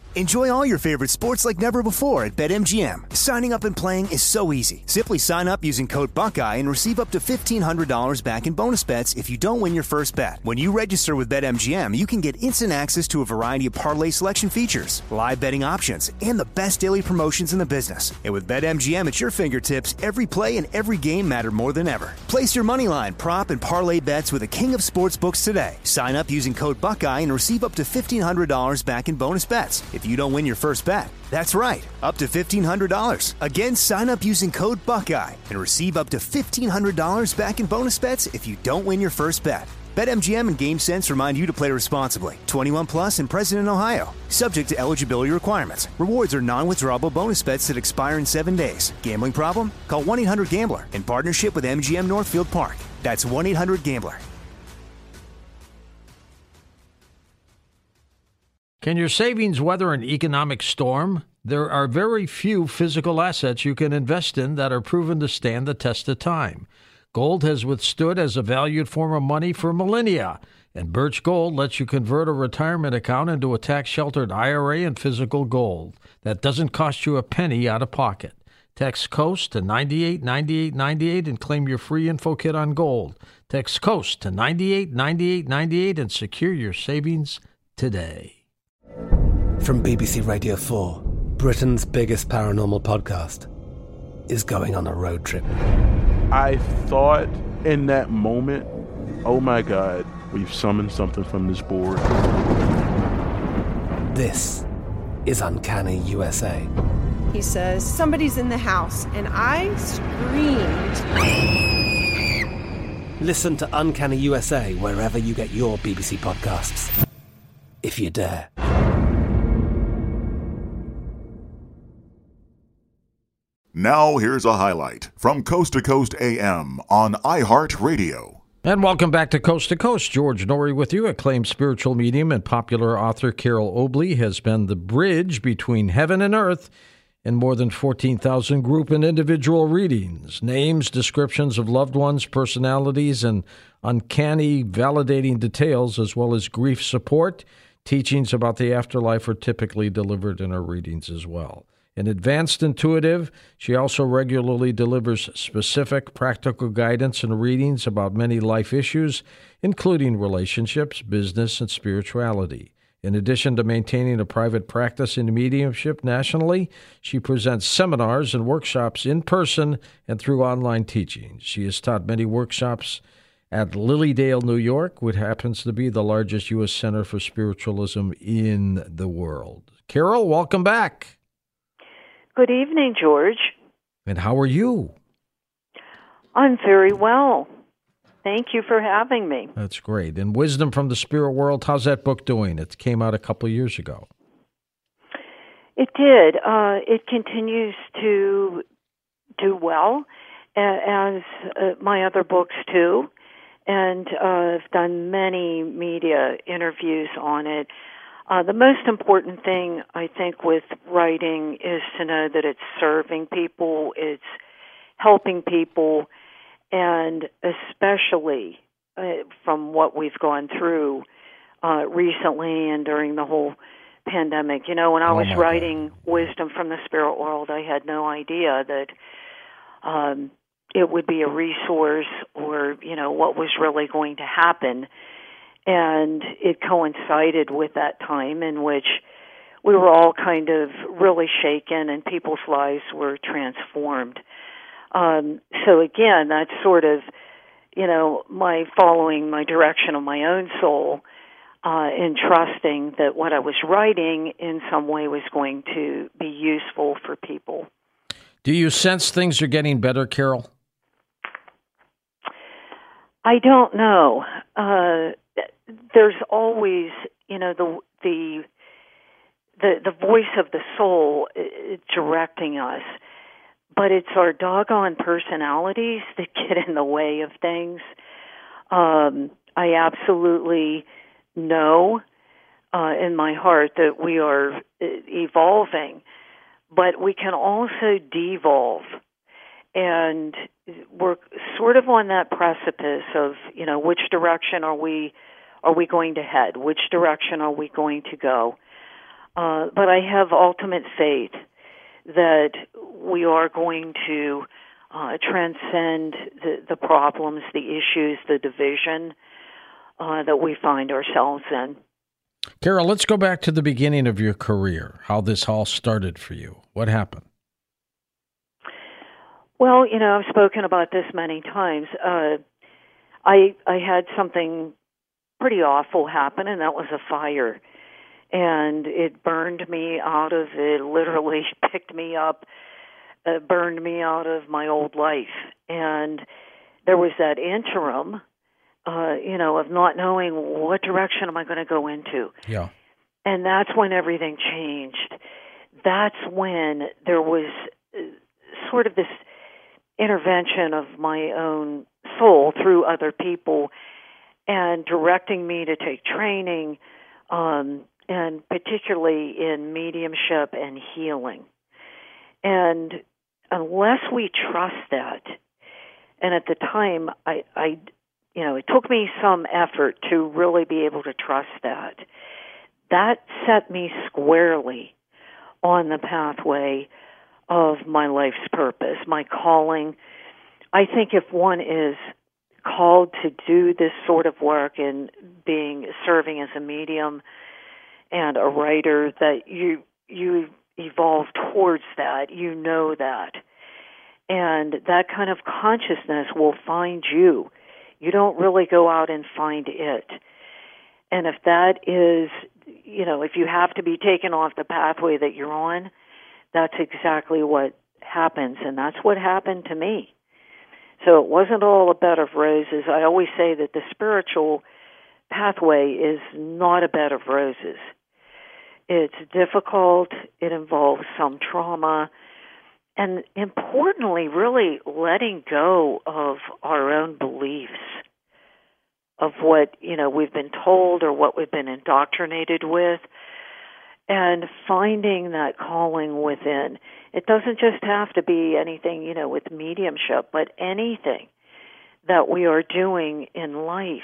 Enjoy all your favorite sports like never before at BetMGM. Signing up and playing is so easy. Simply sign up using code Buckeye and receive up to $1,500 back in bonus bets if you don't win your first bet. When you register with BetMGM, you can get instant access to a variety of parlay selection features, live betting options, and the best daily promotions in the business. And with BetMGM at your fingertips, every play and every game matter more than ever. Place your moneyline, prop, and parlay bets with the king of sportsbooks today. Sign up using code Buckeye and receive up to $1,500 back in bonus bets if you don't win your first bet. That's right, up to $1,500. Again, sign up using code Buckeye and receive up to $1,500 back in bonus bets if you don't win your first bet. BetMGM and GameSense remind you to play responsibly. 21 plus and present in Ohio. Subject to eligibility requirements. Rewards are non-withdrawable bonus bets that expire in 7 days. Gambling problem? Call 1-800-GAMBLER in partnership with MGM Northfield Park. That's 1-800-GAMBLER. Can your savings weather an economic storm? There are very few physical assets you can invest in that are proven to stand the test of time. Gold has withstood as a valued form of money for millennia, and Birch Gold lets you convert a retirement account into a tax-sheltered IRA and physical gold that doesn't cost you a penny out of pocket. Text COAST to 989898 and claim your free info kit on gold. Text COAST to 989898 and secure your savings today. From BBC Radio 4, Britain's biggest paranormal podcast is going on a road trip. I thought in that moment, oh my God, we've summoned something from this board. This is Uncanny USA. He says, somebody's in the house, and I screamed. Listen to Uncanny USA wherever you get your BBC podcasts, if you dare. Now here's a highlight from Coast to Coast AM on iHeartRadio. And welcome back to Coast. George Norrie with you. Acclaimed spiritual medium and popular author Carol Oakley has been the bridge between heaven and earth in more than 14,000 group and individual readings. Names, descriptions of loved ones, personalities, and uncanny validating details, as well as grief support. Teachings about the afterlife are typically delivered in her readings as well. An advanced intuitive, she also regularly delivers specific practical guidance and readings about many life issues, including relationships, business, and spirituality. In addition to maintaining a private practice in mediumship nationally, she presents seminars and workshops in person and through online teachings. She has taught many workshops at Lilydale, New York, which happens to be the largest U.S. center for spiritualism in the world. Carol, welcome back. Good evening, George. And how are you? I'm very well. Thank you for having me. That's great. And Wisdom from the Spirit World, how's that book doing? It came out a couple of years ago. It did. It continues to do well, as my other books too. And I've done many media interviews on it. The most important thing, I think, with writing is to know that it's serving people, it's helping people, and especially from what we've gone through recently and during the whole pandemic. You know, when I was writing Wisdom from the Spirit World, I had no idea that it would be a resource or, you know, what was really going to happen. And it coincided with that time in which we were all kind of really shaken and people's lives were transformed. So again, that's sort of, you know, my following my direction of my own soul and trusting that what I was writing in some way was going to be useful for people. Do you sense things are getting better, Carol? I don't know. There's always, you know, the voice of the soul directing us, but it's our doggone personalities that get in the way of things. I absolutely know in my heart that we are evolving, but we can also devolve. And we're sort of on that precipice of, you know, which direction are we going to head? Which direction are we going to go? But I have ultimate faith that we are going to transcend the problems, the issues, the division that we find ourselves in. Carol, let's go back to the beginning of your career, how this all started for you. What happened? Well, I've spoken about this many times. I had something pretty awful happen, and that was a fire. And it burned me out of it, literally picked me up, burned me out of my old life. And there was that interim, of not knowing what direction am I going to go into. Yeah. And that's when everything changed. That's when there was sort of this intervention of my own soul through other people and directing me to take training, and particularly in mediumship and healing. And unless we trust that, and at the time, it took me some effort to really be able to trust that. That set me squarely on the pathway of my life's purpose, my calling. I think if one is called to do this sort of work in serving as a medium and a writer, that you evolve towards that, that. And that kind of consciousness will find you. You don't really go out and find it. And if that is, if you have to be taken off the pathway that you're on, that's exactly what happens. And that's what happened to me. So it wasn't all a bed of roses. I always say that the spiritual pathway is not a bed of roses. It's difficult. It involves some trauma. And importantly, really letting go of our own beliefs, of what, we've been told or what we've been indoctrinated with, and finding that calling within. It doesn't just have to be anything, with mediumship, but anything that we are doing in life,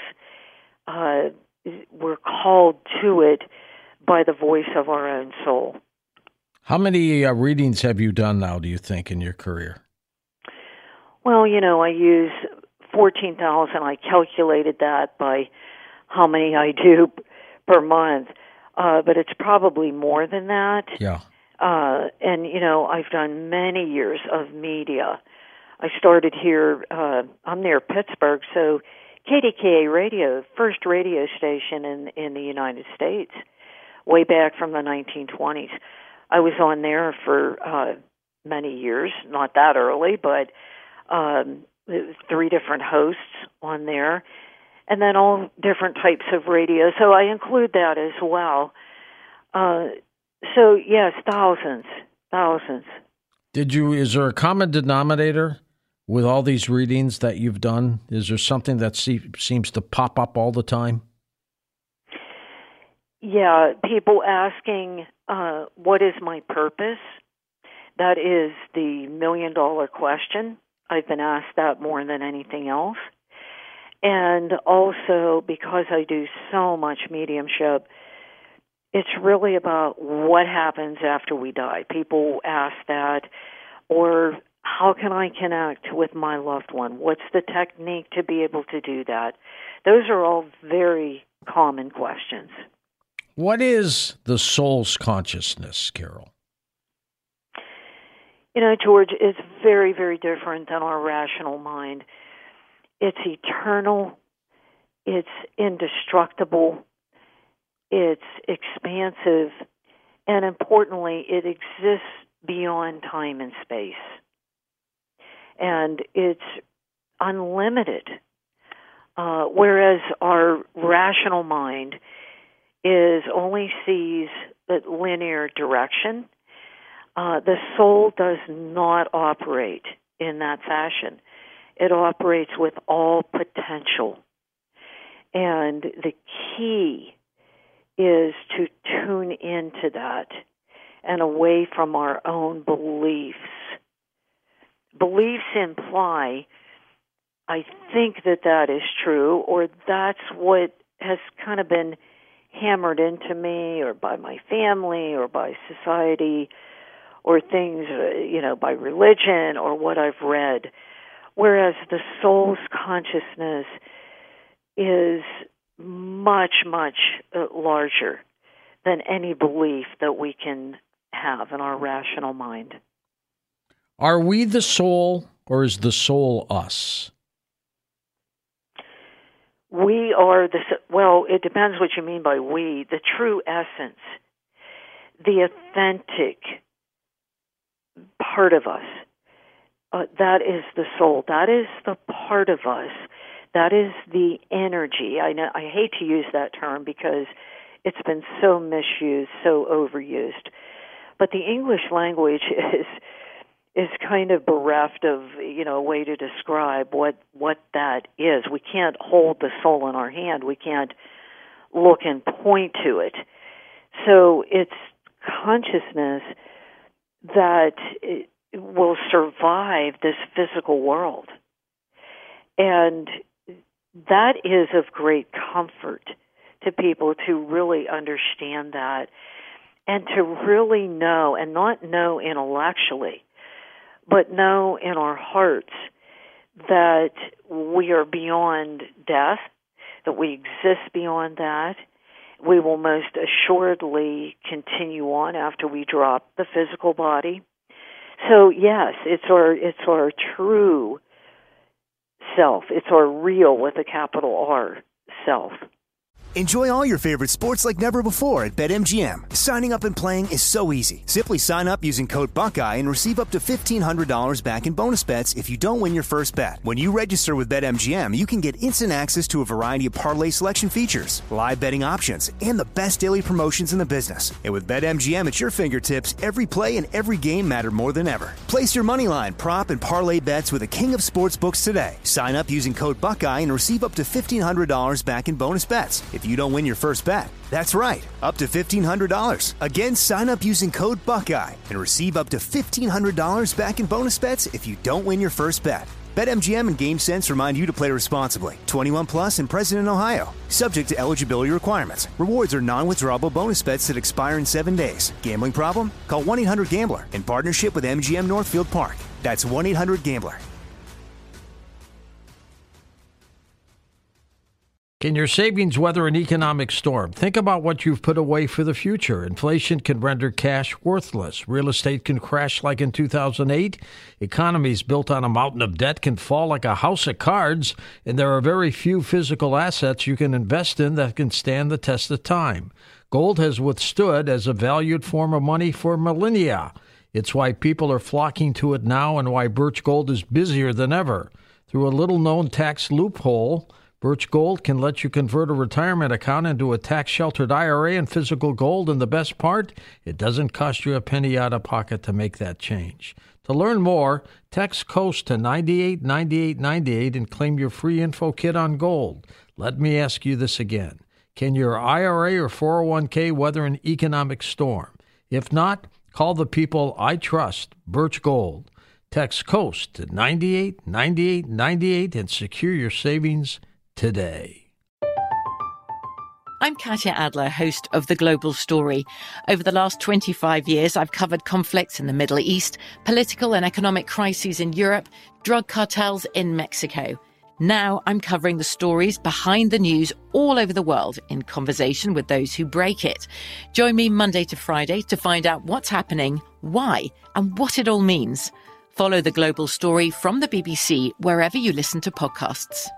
we're called to it by the voice of our own soul. How many readings have you done now, do you think, in your career? Well, I use 14,000. I calculated that by how many I do per month. But it's probably more than that. Yeah. And, I've done many years of media. I started here, I'm near Pittsburgh, so KDKA Radio, first radio station in the United States, way back from the 1920s. I was on there for many years, not that early, but 3 different hosts on there, and then all different types of radio. So I include that as well. So yes, thousands. Is there a common denominator with all these readings that you've done? Is there something that seems to pop up all the time? Yeah, people asking, what is my purpose? That is the million-dollar question. I've been asked that more than anything else. And also, because I do so much mediumship, it's really about what happens after we die. People ask that, or how can I connect with my loved one? What's the technique to be able to do that? Those are all very common questions. What is the soul's consciousness, Carol? George, it's very, very different than our rational mind. It's eternal. It's indestructible. It's expansive. And importantly, it exists beyond time and space. And it's unlimited. Whereas our rational mind only sees the linear direction. The soul does not operate in that fashion. It operates with all potential. And the key is to tune into that and away from our own beliefs. Beliefs imply, I think that is true, or that's what has kind of been hammered into me or by my family or by society or things, by religion or what I've read. Whereas the soul's consciousness is much, much larger than any belief that we can have in our rational mind. Are we the soul, or is the soul us? We are it depends what you mean by we. The true essence, the authentic part of us, that is the soul. That is the part of us. That is the energy. I hate to use that term because it's been so misused, so overused. But the English language is kind of bereft of, a way to describe what that is. We can't hold the soul in our hand. We can't look and point to it. So it's consciousness that will survive this physical world. And that is of great comfort to people to really understand that and to really know, and not know intellectually, but know in our hearts that we are beyond death, that we exist beyond that. We will most assuredly continue on after we drop the physical body. So yes, it's our true self. It's our real, with a capital R, self. Enjoy all your favorite sports like never before at BetMGM. Signing up and playing is so easy. Simply sign up using code Buckeye and receive up to $1,500 back in bonus bets if you don't win your first bet. When you register with BetMGM, you can get instant access to a variety of parlay selection features, live betting options, and the best daily promotions in the business. And with BetMGM at your fingertips, every play and every game matter more than ever. Place your moneyline, prop, and parlay bets with the king of sportsbooks today. Sign up using code Buckeye and receive up to $1,500 back in bonus bets if you don't win your first bet. That's right, up to $1,500. Again, sign up using code Buckeye and receive up to $1,500 back in bonus bets if you don't win your first bet. BetMGM and GameSense remind you to play responsibly. 21 plus and present in Ohio. Subject to eligibility requirements. Rewards are non-withdrawable bonus bets that expire in 7 days. Gambling problem? Call 1-800-GAMBLER in partnership with MGM Northfield Park. That's 1-800-GAMBLER. Can your savings weather an economic storm? Think about what you've put away for the future. Inflation can render cash worthless. Real estate can crash like in 2008. Economies built on a mountain of debt can fall like a house of cards. And there are very few physical assets you can invest in that can stand the test of time. Gold has withstood as a valued form of money for millennia. It's why people are flocking to it now and why Birch Gold is busier than ever. Through a little-known tax loophole, Birch Gold can let you convert a retirement account into a tax-sheltered IRA in physical gold, and the best part, it doesn't cost you a penny out of pocket to make that change. To learn more, text COAST to 989898 and claim your free info kit on gold. Let me ask you this again. Can your IRA or 401k weather an economic storm? If not, call the people I trust, Birch Gold. Text COAST to 989898 and secure your savings today. I'm Katya Adler, host of The Global Story. Over the last 25 years, I've covered conflicts in the Middle East, political and economic crises in Europe, drug cartels in Mexico. Now I'm covering the stories behind the news all over the world in conversation with those who break it. Join me Monday to Friday to find out what's happening, why, and what it all means. Follow The Global Story from the BBC wherever you listen to podcasts.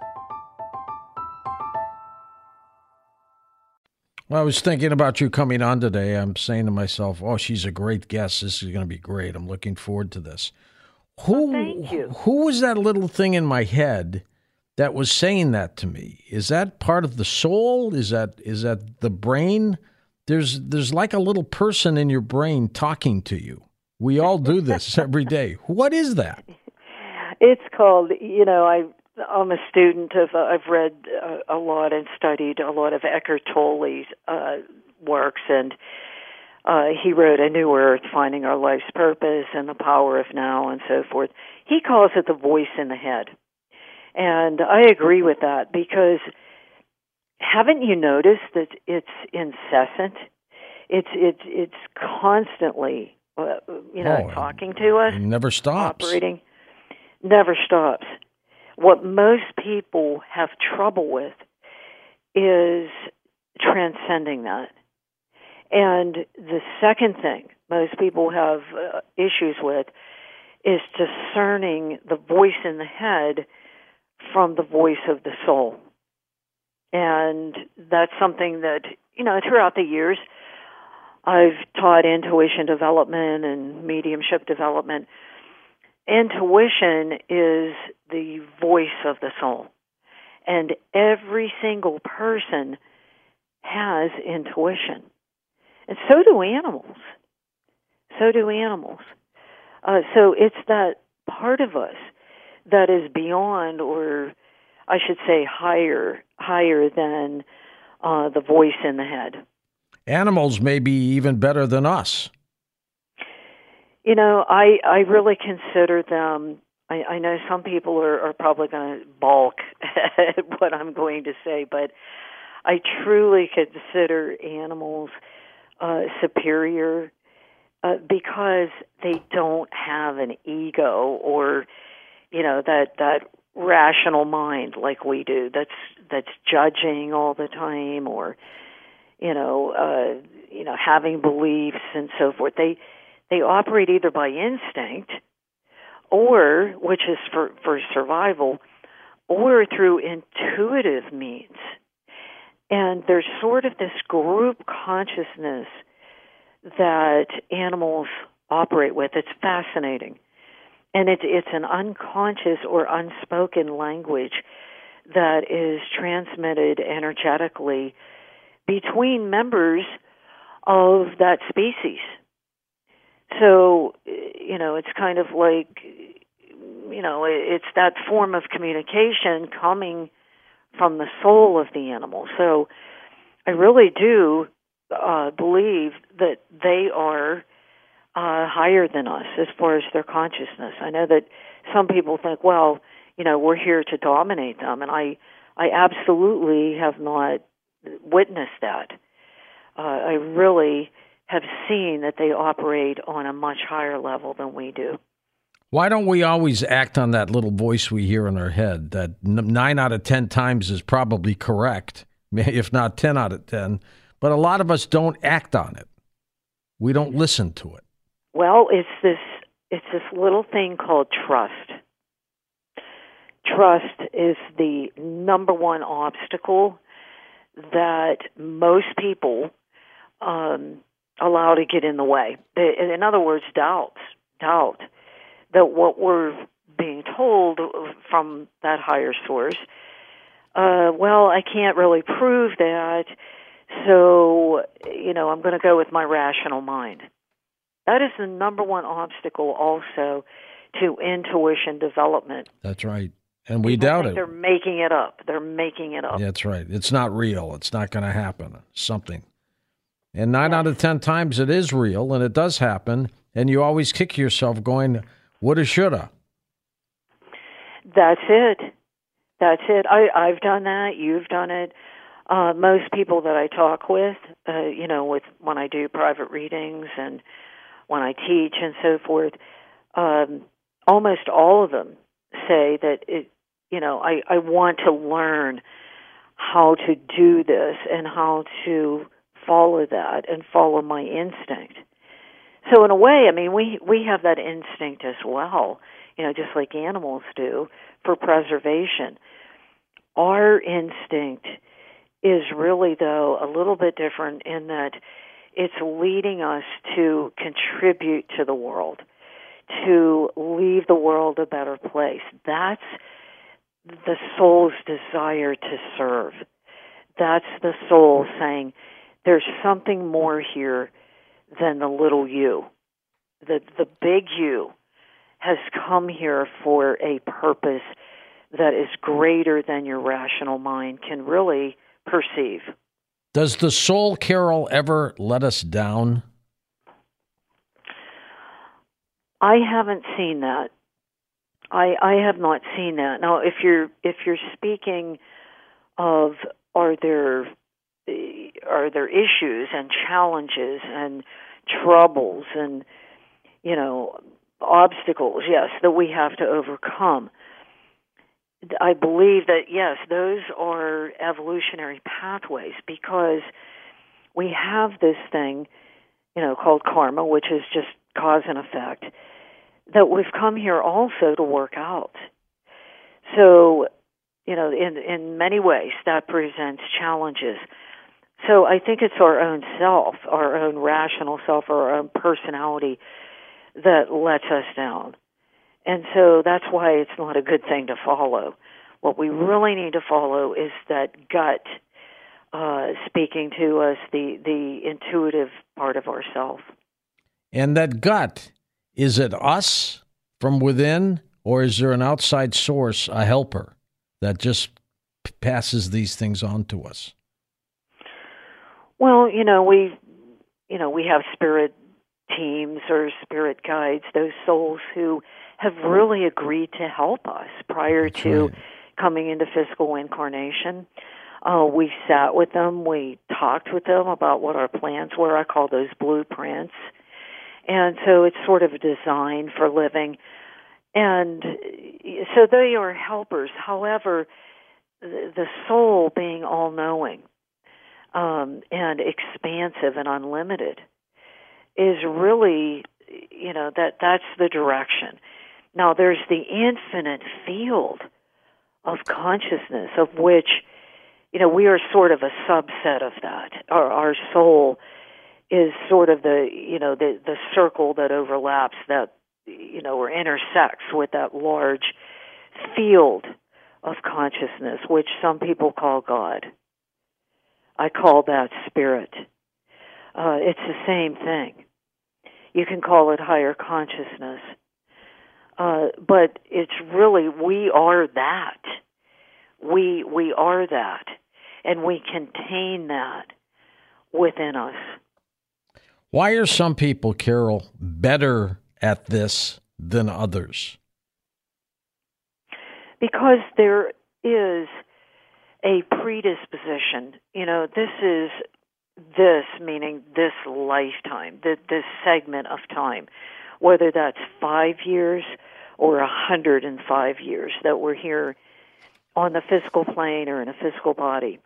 Well, I was thinking about you coming on today. I'm saying to myself, oh, she's a great guest. This is going to be great. I'm looking forward to this. Thank you. Who was that little thing in my head that was saying that to me? Is that part of the soul? Is that the brain? There's like a little person in your brain talking to you. We all do this every day. What is that? It's called, I'm a student of, I've read a lot and studied a lot of Eckhart Tolle's works, and he wrote A New Earth, Finding Our Life's Purpose and the Power of Now and so forth. He calls it the voice in the head. And I agree with that because haven't you noticed that it's incessant? It's constantly, talking to us. It never stops. Operating. Never stops. What most people have trouble with is transcending that. And the second thing most people have issues with is discerning the voice in the head from the voice of the soul. And that's something that, throughout the years, I've taught intuition development and mediumship development. Intuition is the voice of the soul. And every single person has intuition. And so do animals. So it's that part of us that is beyond, or I should say higher than the voice in the head. Animals may be even better than us. I really consider them, I know some people are probably going to balk at what I'm going to say, but I truly consider animals superior because they don't have an ego or, that rational mind like we do that's judging all the time or, having beliefs and so forth. They operate either by instinct or, which is for survival, or through intuitive means. And there's sort of this group consciousness that animals operate with. It's fascinating. And it's an unconscious or unspoken language that is transmitted energetically between members of that species. So, it's kind of like, it's that form of communication coming from the soul of the animal. So I really do believe that they are higher than us as far as their consciousness. I know that some people think, well, we're here to dominate them, and I absolutely have not witnessed that. I really have seen that they operate on a much higher level than we do. Why don't we always act on that little voice we hear in our head that 9 out of 10 times is probably correct, if not 10 out of 10, but a lot of us don't act on it. We don't listen to it. Well, it's this little thing called trust. Trust is the number one obstacle that most people allow to get in the way. In other words, doubt that what we're being told from that higher source, I can't really prove that, so, I'm going to go with my rational mind. That is the number one obstacle also to intuition development. That's right. And we doubt it. They're making it up. That's right. It's not real. It's not going to happen. Something. And 9 out of 10 times it is real, and it does happen, and you always kick yourself going, woulda, shoulda. That's it. I've done that. You've done it. Most people that I talk with, with when I do private readings and when I teach and so forth, almost all of them say that I want to learn how to do this and how to follow that and follow my instinct. So in a way, we have that instinct as well, just like animals do, for preservation. Our instinct is really, though, a little bit different in that it's leading us to contribute to the world, to leave the world a better place. That's the soul's desire to serve. That's the soul saying, there's something more here than the little you. The big you has come here for a purpose that is greater than your rational mind can really perceive. Does the soul carol ever let us down? I haven't seen that. I have not seen that. Now, if you're speaking of are there issues and challenges and troubles and, obstacles, yes, that we have to overcome. I believe that, yes, those are evolutionary pathways because we have this thing, called karma, which is just cause and effect, that we've come here also to work out. So, in many ways, that presents challenges. So I think it's our own self, our own rational self, or our own personality that lets us down. And so that's why it's not a good thing to follow. What we really need to follow is that gut speaking to us, the intuitive part of ourself. And that gut, is it us from within, or is there an outside source, a helper, that just passes these things on to us? Well, we have spirit teams or spirit guides, those souls who have really agreed to help us prior to coming into physical incarnation. We sat with them, we talked with them about what our plans were. I call those blueprints. And so it's sort of a design for living. And so they are helpers. However, the soul being all-knowing and expansive and unlimited is really, that's the direction. Now, there's the infinite field of consciousness of which, we are sort of a subset of that. Our soul is sort of the circle that overlaps that, or intersects with that large field of consciousness, which some people call God. I call that spirit. It's the same thing. You can call it higher consciousness. But it's really, we are that. We are that. And we contain that within us. Why are some people, Carol, better at this than others? Because there is a predisposition. This meaning this lifetime, this segment of time, whether that's 5 years or 105 years that we're here on the physical plane or in a physical body.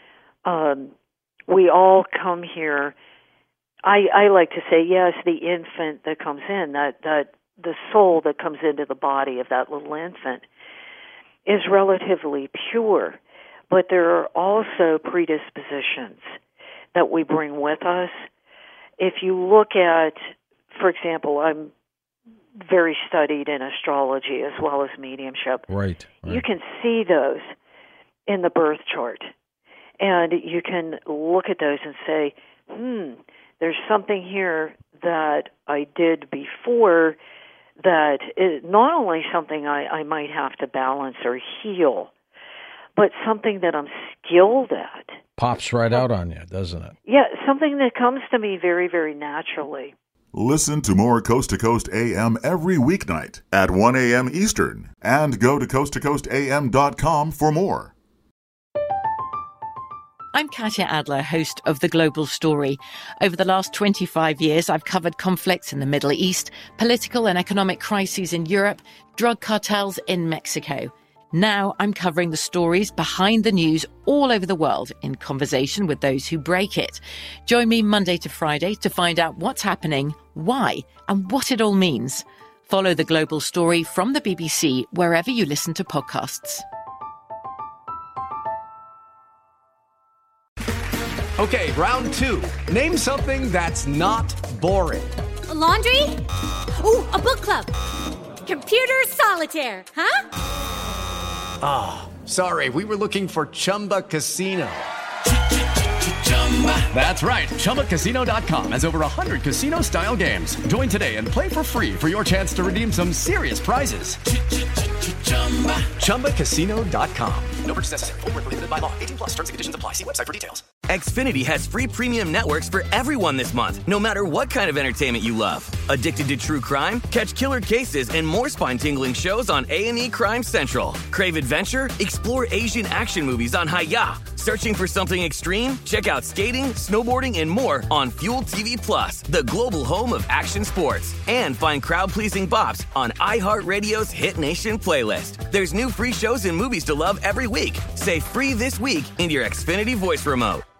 We all come here. I like to say, yes, the infant that comes in, that the soul that comes into the body of that little infant is relatively pure, but there are also predispositions that we bring with us. If you look at, for example, I'm very studied in astrology as well as mediumship. Right. You can see those in the birth chart. And you can look at those and say, there's something here that I did before that is not only something I might have to balance or heal, but something that I'm skilled at. Pops right out on you, doesn't it? Yeah, something that comes to me very, very naturally. Listen to more Coast to Coast AM every weeknight at 1 a.m. Eastern, and go to coasttocoastam.com for more. I'm Katya Adler, host of The Global Story. Over the last 25 years, I've covered conflicts in the Middle East, political and economic crises in Europe, drug cartels in Mexico. Now I'm covering the stories behind the news all over the world in conversation with those who break it. Join me Monday to Friday to find out what's happening, why, and what it all means. Follow The Global Story from the BBC wherever you listen to podcasts. Okay, round two. Name something that's not boring. A laundry? Ooh, a book club. Computer solitaire, huh? Ah, sorry, we were looking for Chumba Casino. That's right, ChumbaCasino.com has over 100 casino-style games. Join today and play for free for your chance to redeem some serious prizes. ChumbaCasino.com. No purchase necessary. Void where prohibited by law. 18+ terms and conditions apply. See website for details. Xfinity has free premium networks for everyone this month, no matter what kind of entertainment you love. Addicted to true crime? Catch killer cases and more spine-tingling shows on A&E Crime Central. Crave adventure? Explore Asian action movies on Hi-YAH. Searching for something extreme? Check out skating, snowboarding, and more on Fuel TV Plus, the global home of action sports. And find crowd-pleasing bops on iHeartRadio's Hit Nation playlist. There's new free shows and movies to love every week. Say free this week in your Xfinity voice remote.